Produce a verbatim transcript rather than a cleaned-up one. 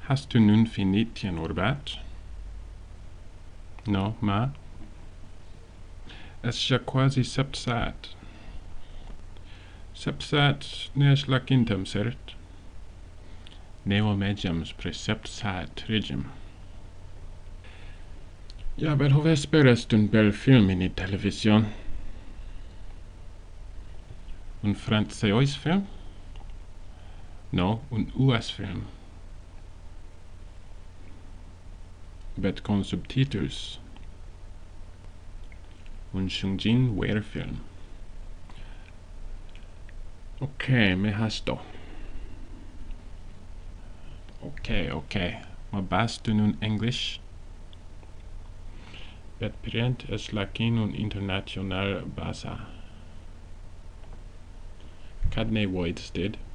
Hast du nun finit tien urbat? No, ma? Es ja quasi septsat. Septsat nes lacintam, cert? Neo medium praeseptsat regim. Ja, vel ho esperas un bel film in television. Un franceois film? No, un U S film. Bet con subtitles. Un Shungjin Weir film. Okay, me hasto. Okay, okay. Ma bastu nun English? Bet prient es lacin un international basa. Cadne voids did.